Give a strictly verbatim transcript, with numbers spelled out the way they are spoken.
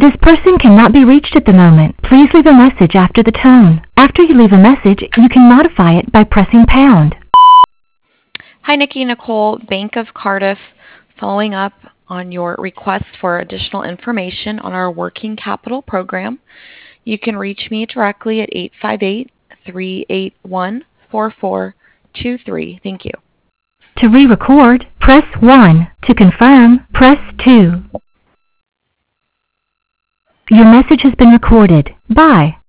This person cannot be reached at the moment. Please leave a message after the tone. After you leave a message, you can modify it by pressing pound. Hi, Nikki Nicole, Bank of Cardiff, following up on your request for additional information on our working capital program. You can reach me directly at eight five eight, three eight one, four four two three. Thank you. To re-record, press one. To confirm, press two. Your message has been recorded. Bye.